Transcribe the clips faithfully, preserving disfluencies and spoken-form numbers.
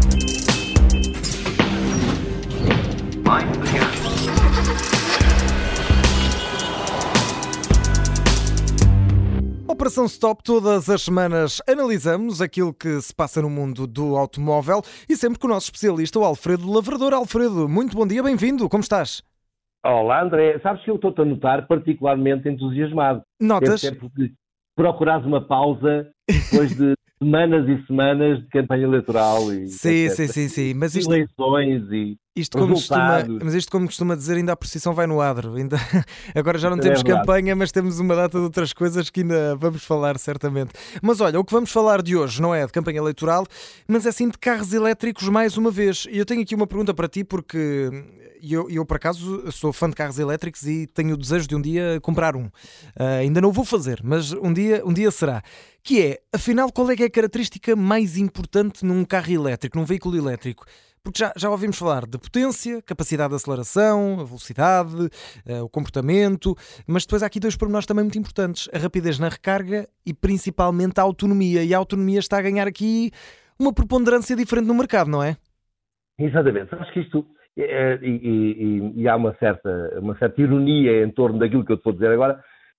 Operação Stop, todas as semanas analisamos aquilo que se passa no mundo do automóvel e sempre com o nosso especialista, o Alfredo Lavrador. Alfredo, muito bom dia, bem-vindo, como estás? Olá, André. Sabes que eu estou-te a notar particularmente entusiasmado. Notas? Deve ser porque procurares uma pausa depois de semanas e semanas de campanha eleitoral e Sim, etcétera. sim, sim, sim. Mas isto, eleições e isto como costuma, resultados. mas isto como costuma dizer, ainda a procissão vai no adro. Ainda... Agora já não Também é temos verdade. campanha, mas temos uma data de outras coisas que ainda vamos falar certamente. Mas olha, o que vamos falar de hoje não é de campanha eleitoral, mas é sim de carros elétricos mais uma vez. E eu tenho aqui uma pergunta para ti, porque eu, eu por acaso sou fã de carros elétricos e tenho o desejo de um dia comprar um. Uh, ainda não o vou fazer, mas um dia, um dia será. Que é, afinal, qual é que é a característica mais importante num carro elétrico, num veículo elétrico? Porque já, já ouvimos falar de potência, capacidade de aceleração, a velocidade, uh, o comportamento, mas depois há aqui dois pormenores também muito importantes. A rapidez na recarga e principalmente a autonomia. E a autonomia está a ganhar aqui uma preponderância diferente no mercado, não é? Exatamente. Acho que isto... é- e, e- e- e há uma certa, uma certa ironia em torno daquilo que eu te vou dizer agora.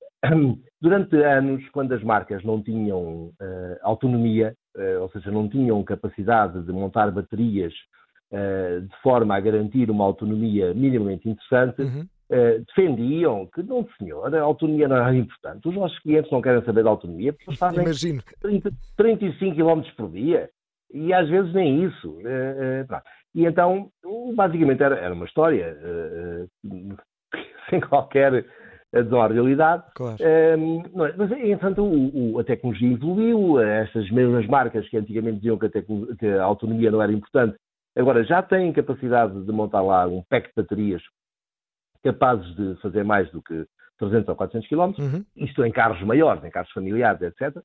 Durante anos, quando as marcas não tinham uh, autonomia, uh, ou seja, não tinham capacidade de montar baterias uh, de forma a garantir uma autonomia minimamente interessante, Uhum. uh, defendiam que não, senhor, a autonomia não era importante. Os nossos clientes não querem saber da autonomia, porque eles fazem Imagino. trinta, trinta e cinco quilómetros por dia e às vezes nem isso. Uh, uh, pronto. E então, basicamente, era, era uma história uh, uh, sem qualquer adesão à realidade. Claro. Um, não é? Mas, entretanto, o, o, a tecnologia evoluiu, estas mesmas marcas que antigamente diziam que a, tecno, que a autonomia não era importante, agora já têm capacidade de montar lá um pack de baterias capazes de fazer mais do que trezentos ou quatrocentos quilómetros, Uhum. isto em carros maiores, em carros familiares, etcétera.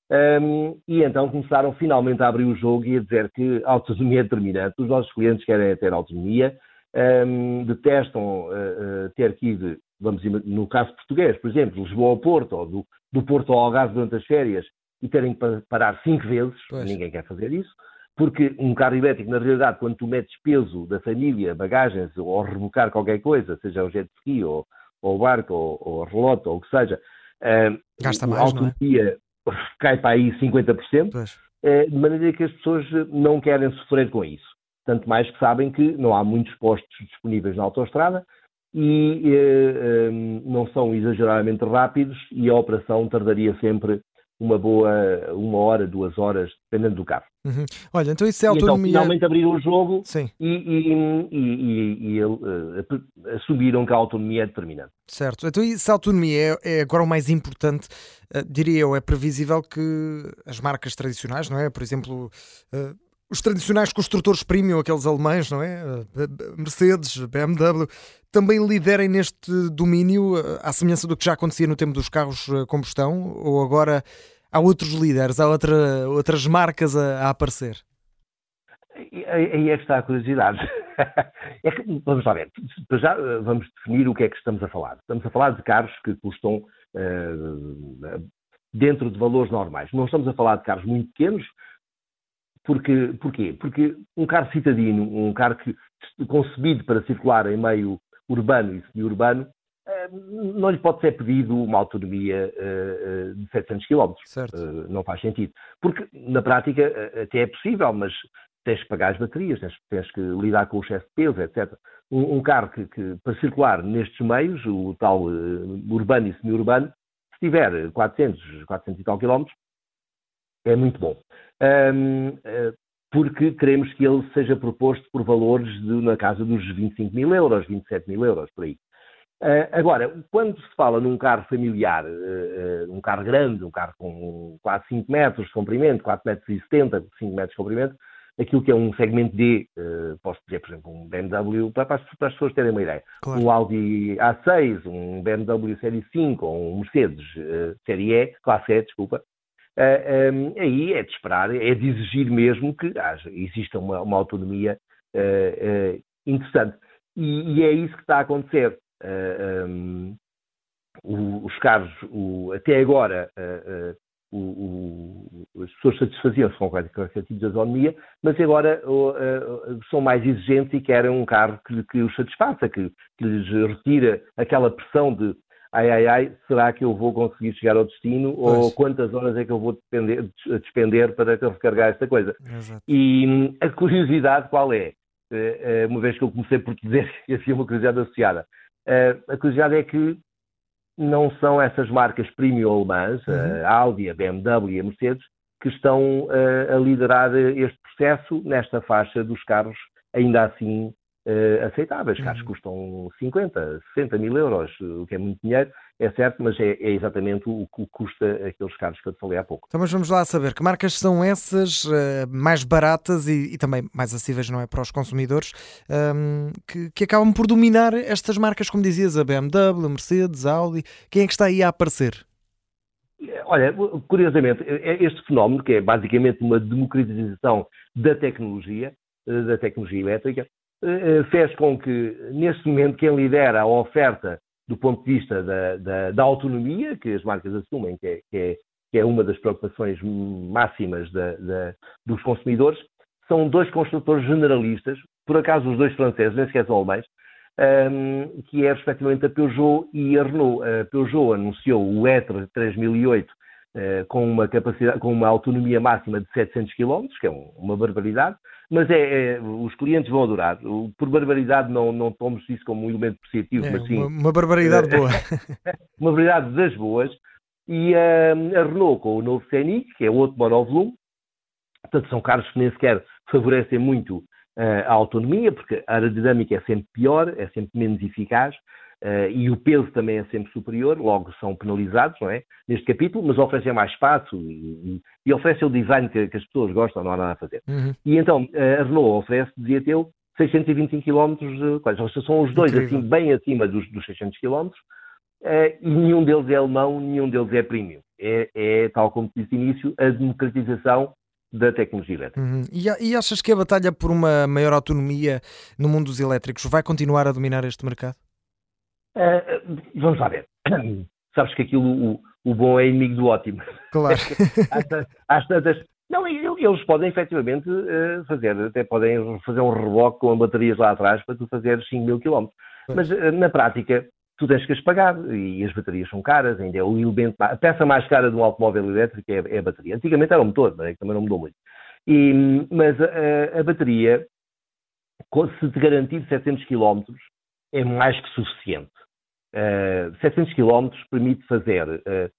Um, e então começaram finalmente a abrir o jogo e a dizer que a autonomia é determinante. Os nossos clientes querem ter autonomia, um, detestam uh, uh, ter que ir, vamos dizer, no caso português, por exemplo, Lisboa ao Porto, ou do, do Porto ao Algarve durante as férias, e terem que parar cinco vezes. Pois. Ninguém quer fazer isso, porque um carro elétrico, na realidade, quando tu metes peso da família, bagagens, ou rebocar qualquer coisa, seja o jet ski, ou, ou o barco, ou, ou a relota, ou o que seja, uh, Gasta a mais, não é? autonomia cai para aí cinquenta por cento, Pois. de maneira que as pessoas não querem sofrer com isso. Tanto mais que sabem que não há muitos postos disponíveis na autoestrada e eh, não são exageradamente rápidos e a operação tardaria sempre uma boa uma hora, duas horas, dependendo do carro. Uhum. Olha, então isso é E então, autonomia... finalmente abriram o jogo Sim. e, e, e, e, e uh, assumiram que a autonomia é determinante. Certo. Então, e se a autonomia é, é agora o mais importante, uh, diria eu, é previsível que as marcas tradicionais, não é? Por exemplo, uh, os tradicionais construtores premium, aqueles alemães, não é? Uh, Mercedes, B M W, também liderem neste domínio, uh, à semelhança do que já acontecia no tempo dos carros a combustão, ou agora há outros líderes, há outra, outras marcas a, a aparecer? Aí é que está a curiosidade. É que, vamos lá ver, já vamos definir o que é que estamos a falar. Estamos a falar de carros que custam uh, dentro de valores normais. Não estamos a falar de carros muito pequenos. Porque, porquê? Porque um carro citadino, um carro que, concebido para circular em meio urbano e semi-urbano, uh, não lhe pode ser pedido uma autonomia uh, de setecentos quilómetros. Certo. Uh, não faz sentido. Porque, na prática, até é possível, mas tens que pagar as baterias, tens, tens que lidar com o excesso de peso, etcétera. Um, um carro que, que, para circular nestes meios, o tal uh, urbano e semi-urbano, se tiver quatrocentos, quatrocentos e tal quilómetros, é muito bom. Um, uh, porque queremos que ele seja proposto por valores de, na casa dos vinte e cinco mil euros, vinte e sete mil euros, por aí. Uh, agora, quando se fala num carro familiar, uh, uh, um carro grande, um carro com quase cinco metros de comprimento, quatro metros e setenta, cinco metros de comprimento, aquilo que é um segmento D, uh, posso dizer, por exemplo, um B M W, para as, para as pessoas terem uma ideia, Claro. um Audi A seis, um B M W Série cinco, ou um Mercedes uh, Série E, classe E, desculpa, uh, um, aí é de esperar, é de exigir mesmo que haja, exista uma, uma autonomia uh, uh, interessante. E, e é isso que está a acontecer. Uh, um, os carros, o, até agora, uh, uh, o, o, as pessoas satisfaziam-se com qualquer tipo de autonomia, mas agora uh, uh, são mais exigentes e querem um carro que, que os satisfaça, que, que lhes retira aquela pressão de ai, ai, ai, será que eu vou conseguir chegar ao destino? Pois. Ou quantas horas é que eu vou despender, despender para recarregar esta coisa? Exato. E hum, a curiosidade qual é? Uh, uma vez que eu comecei por dizer que havia uma curiosidade associada, uh, a curiosidade é que não são essas marcas premium alemãs, uhum. a Audi, a B M W e a Mercedes, que estão uh, a liderar este processo nesta faixa dos carros, ainda assim uh, aceitáveis. Uhum. Carros que custam cinquenta, sessenta mil euros, o que é muito dinheiro, é certo, mas é, é exatamente o que custa aqueles carros que eu te falei há pouco. Então, mas vamos lá saber que marcas são essas uh, mais baratas e, e também mais acessíveis, não é, para os consumidores, um, que, que acabam por dominar estas marcas, como dizias, a B M W, a Mercedes, a Audi. Quem é que está aí a aparecer? Olha, curiosamente, este fenómeno, que é basicamente uma democratização da tecnologia, da tecnologia elétrica, fez com que, neste momento, quem lidera a oferta do ponto de vista da, da, da autonomia, que as marcas assumem, que é, que é, que é uma das preocupações máximas da, da, dos consumidores, são dois construtores generalistas, por acaso os dois franceses, nem sequer são alemães, um, que é respectivamente a Peugeot e a Renault. A Peugeot anunciou o e-tron três mil e oito uh, com uma capacidade, com uma autonomia máxima de setecentos quilómetros, que é um, uma barbaridade, mas é, é, os clientes vão adorar. Por barbaridade não, não tomamos isso como um elemento positivo, é, mas sim... Uma, uma barbaridade boa. Uma barbaridade das boas. E uh, a Renault com o novo Scenic, que é outro monovolume. Portanto, são carros que nem sequer favorecem muito uh, a autonomia, porque a aerodinâmica é sempre pior, é sempre menos eficaz, uh, e o peso também é sempre superior, logo são penalizados, não é? Neste capítulo, mas oferecem mais espaço e, e, e oferecem o design que, que as pessoas gostam, não há nada a fazer. Uhum. E então, uh, a Renault oferece, dizia eu, seiscentos e vinte e cinco quilómetros, uh, são os dois assim, bem acima dos, dos seiscentos quilómetros, uh, e nenhum deles é alemão, nenhum deles é premium. É, é, tal como disse no início, a democratização da tecnologia elétrica. Uhum. E, e achas que a batalha por uma maior autonomia no mundo dos elétricos vai continuar a dominar este mercado? Uh, vamos lá ver. Sabes que aquilo, o, o bom é inimigo do ótimo. Claro. Às tantas... Não, eles podem efetivamente uh, fazer, até podem fazer um reboque com baterias lá atrás para tu fazeres cinco mil quilómetros. Mas uh, na prática, tu tens que as pagar e as baterias são caras, ainda é o elemento, a peça mais cara de um automóvel elétrico é, é a bateria. Antigamente era o motor, mas é que também não mudou muito. E, mas a, a bateria, se te garantir setecentos quilómetros, é mais que suficiente. Uh, setecentos quilómetros permite fazer uh,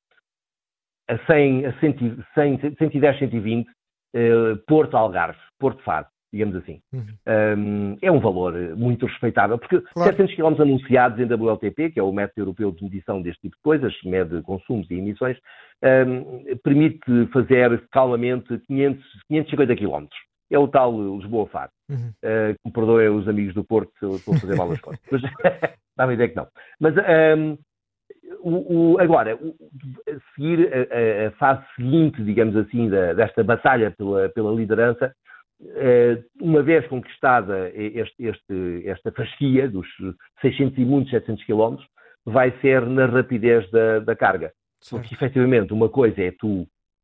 a cem, a cem, cem, cento e dez, cento e vinte, uh, Porto Algarve, Porto Faro, digamos assim. Uhum. Um, é um valor muito respeitável, porque claro. setecentos quilómetros anunciados em W L T P, que é o método europeu de medição deste tipo de coisas, mede consumos e emissões, um, permite fazer calmamente quinhentos, quinhentos e cinquenta quilómetros. É o tal Lisboa-Faro. Uhum. Uh, que me perdoem os amigos do Porto se eu estou a fazer mal as contas. Mas dá-me a ideia que não. Mas um, o, o, agora, o, seguir a, a fase seguinte, digamos assim, da, desta batalha pela, pela liderança, uh, uma vez conquistada este, este, esta fasquia dos seiscentos e muitos setecentos quilómetros, vai ser na rapidez da, da carga. Certo. Porque, efetivamente, uma coisa é tu...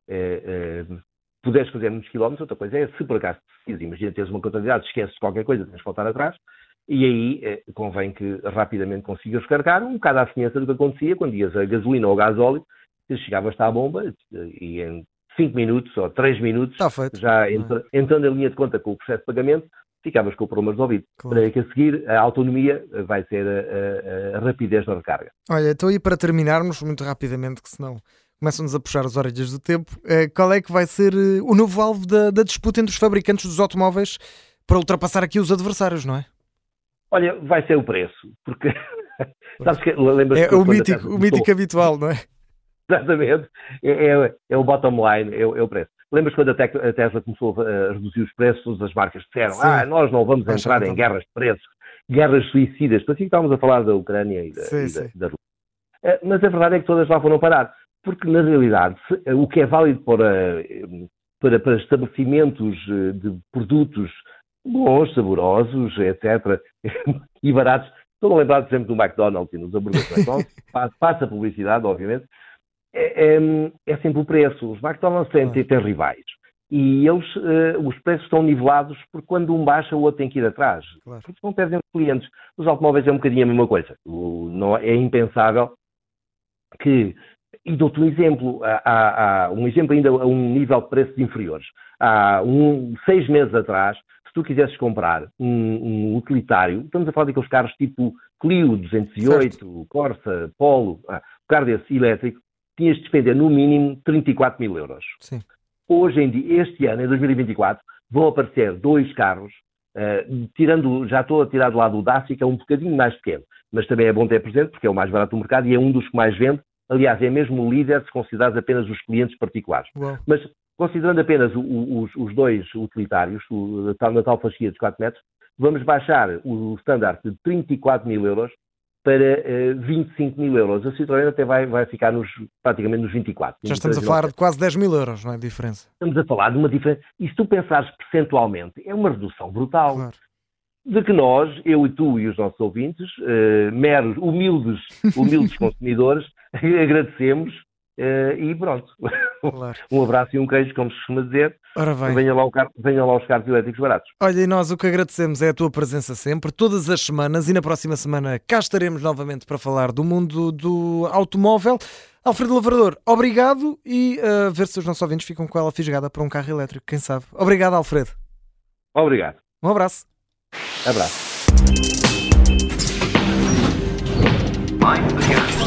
Uh, uh, puderes fazer muitos quilómetros, outra coisa é, se por acaso precisas, imagina teres uma contabilidade, esqueces de qualquer coisa, tens que voltar atrás, e aí eh, convém que rapidamente consigas recarregar, um bocado à semelhança do que acontecia quando ias a gasolina ou gasóleo, chegavas-te à bomba e em cinco minutos ou três minutos, já entra, entrando em linha de conta com o processo de pagamento, ficavas com o problema resolvido. Claro. Para que a seguir, a autonomia vai ser a, a, a rapidez da recarga. Olha, então aí para terminarmos, muito rapidamente, que senão começam-nos a puxar as orelhas do tempo, qual é que vai ser o novo alvo da, da disputa entre os fabricantes dos automóveis para ultrapassar aqui os adversários, não é? Olha, vai ser o preço, porque sabes que lembras é o mítico, o mítico habitual, não é? Exatamente, é, é, é o bottom line, é, é o preço. Lembras quando a, Tec, a Tesla começou a reduzir os preços, as marcas disseram, sim, ah, nós não vamos Acho entrar em também. guerras de preços, guerras suicidas, para assim que estávamos a falar da Ucrânia e da, sim, e da, da Rússia. Mas a verdade é que todas lá foram parar. Porque, na realidade, se, o que é válido para, para, para estabelecimentos de produtos bons, saborosos, etcétera, e baratos, estou a lembrar sempre do McDonald's e nos hambúrgueres do McDonald's, passa a publicidade, obviamente, é, é, é sempre o preço. Os McDonald's têm, têm, têm rivais. E eles, uh, os preços estão nivelados porque quando um baixa, o outro tem que ir atrás. Claro. Porque não perdem os clientes. Os automóveis é um bocadinho a mesma coisa. O, não, é impensável que... E dou-te um exemplo. Há, há, há um exemplo ainda a um nível de preços inferiores. Há um, seis meses atrás, se tu quisesses comprar um, um utilitário, estamos a falar daqueles carros tipo Clio duzentos e oito, certo. Corsa, Polo, ah, um carro desse elétrico, tinhas de despender no mínimo trinta e quatro mil euros. Sim. Hoje em dia, este ano, em dois mil e vinte e quatro, vão aparecer dois carros, uh, tirando, já estou a tirar do lado do Dacia, que é um bocadinho mais pequeno, mas também é bom ter presente, porque é o mais barato do mercado e é um dos que mais vende. Aliás, é mesmo o líder se considerares apenas os clientes particulares. Uau. Mas, considerando apenas o, o, os, os dois utilitários, o, na tal fasquia dos quatro metros, vamos baixar o standard de trinta e quatro mil euros para uh, vinte e cinco mil euros. A Citroën até vai, vai ficar nos, praticamente nos vinte e quatro. Já estamos a falar de quase dez mil euros, não é a diferença? Estamos a falar de uma diferença. E se tu pensares percentualmente, é uma redução brutal. Claro. De que nós, eu e tu e os nossos ouvintes, uh, meros, humildes, humildes consumidores, agradecemos uh, e pronto. Claro. Um abraço e um queijo, como se costuma dizer. Ora bem. Venha lá, o car... Venha lá os carros elétricos baratos. Olha, e nós o que agradecemos é a tua presença sempre, todas as semanas, e na próxima semana cá estaremos novamente para falar do mundo do automóvel. Alfredo Lavrador, obrigado, e uh, ver se os nossos ouvintes ficam com ela fisgada para um carro elétrico, quem sabe. Obrigado, Alfredo. Obrigado. Um abraço. Abraço.